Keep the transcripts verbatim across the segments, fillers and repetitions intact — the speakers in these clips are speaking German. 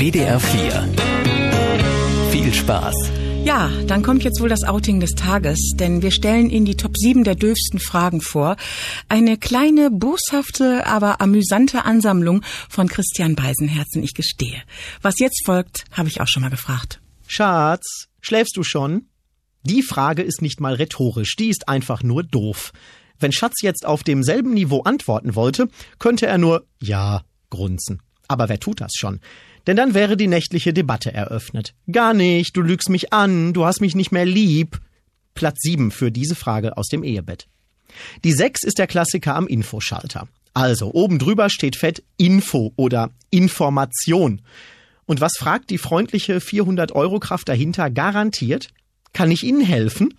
W D R vier. Viel Spaß. Ja, dann kommt jetzt wohl das Outing des Tages, denn wir stellen Ihnen die Top sieben der döfsten Fragen vor. Eine kleine, boshafte, aber amüsante Ansammlung von Christian Beisenherzen, ich gestehe. Was jetzt folgt, habe ich auch schon mal gefragt. Schatz, schläfst du schon? Die Frage ist nicht mal rhetorisch, die ist einfach nur doof. Wenn Schatz jetzt auf demselben Niveau antworten wollte, könnte er nur ja grunzen. Aber wer tut das schon? Denn dann wäre die nächtliche Debatte eröffnet. Gar nicht, du lügst mich an, du hast mich nicht mehr lieb. Platz sieben für diese Frage aus dem Ehebett. Die sechs ist der Klassiker am Infoschalter. Also, oben drüber steht fett Info oder Information. Und was fragt die freundliche vierhundert-Euro-Kraft dahinter garantiert? Kann ich Ihnen helfen?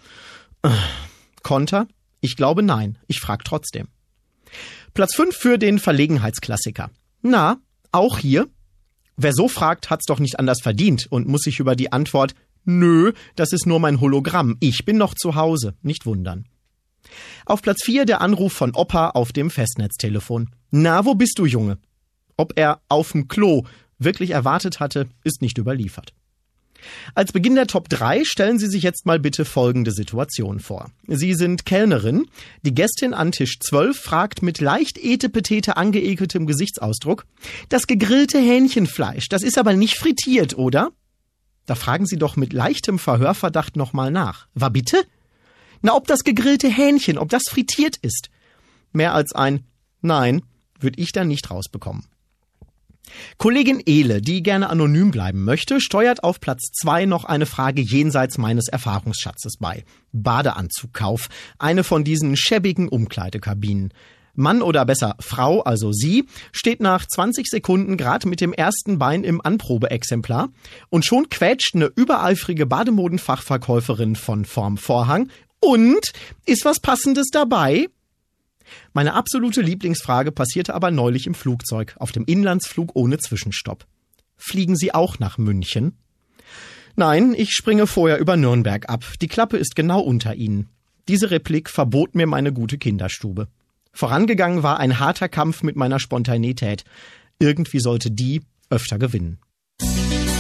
Konter? Ich glaube nein, ich frage trotzdem. Platz fünf für den Verlegenheitsklassiker. Na, auch hier? Wer so fragt, hat's doch nicht anders verdient und muss sich über die Antwort nö, das ist nur mein Hologramm, ich bin noch zu Hause, nicht wundern. Auf Platz vier der Anruf von Opa auf dem Festnetztelefon. Na, wo bist du, Junge? Ob er auf'm Klo wirklich erwartet hatte, ist nicht überliefert. Als Beginn der Top drei stellen Sie sich jetzt mal bitte folgende Situation vor. Sie sind Kellnerin, die Gästin an Tisch zwölf fragt mit leicht etepetete angeekeltem Gesichtsausdruck, das gegrillte Hähnchenfleisch, das ist aber nicht frittiert, oder? Da fragen Sie doch mit leichtem Verhörverdacht nochmal nach. War bitte? Na, ob das gegrillte Hähnchen, ob das frittiert ist. Mehr als ein Nein, würde ich da nicht rausbekommen. Kollegin Ele, die gerne anonym bleiben möchte, steuert auf Platz zwei noch eine Frage jenseits meines Erfahrungsschatzes bei. Badeanzugkauf, eine von diesen schäbigen Umkleidekabinen. Mann oder besser Frau, also sie, steht nach zwanzig Sekunden gerade mit dem ersten Bein im Anprobeexemplar und schon quetscht eine übereifrige Bademodenfachverkäuferin von vorm Vorhang. Und, ist was Passendes dabei? Meine absolute Lieblingsfrage passierte aber neulich im Flugzeug, auf dem Inlandsflug ohne Zwischenstopp. Fliegen Sie auch nach München? Nein, ich springe vorher über Nürnberg ab. Die Klappe ist genau unter Ihnen. Diese Replik verbot mir meine gute Kinderstube. Vorangegangen war ein harter Kampf mit meiner Spontanität. Irgendwie sollte die öfter gewinnen.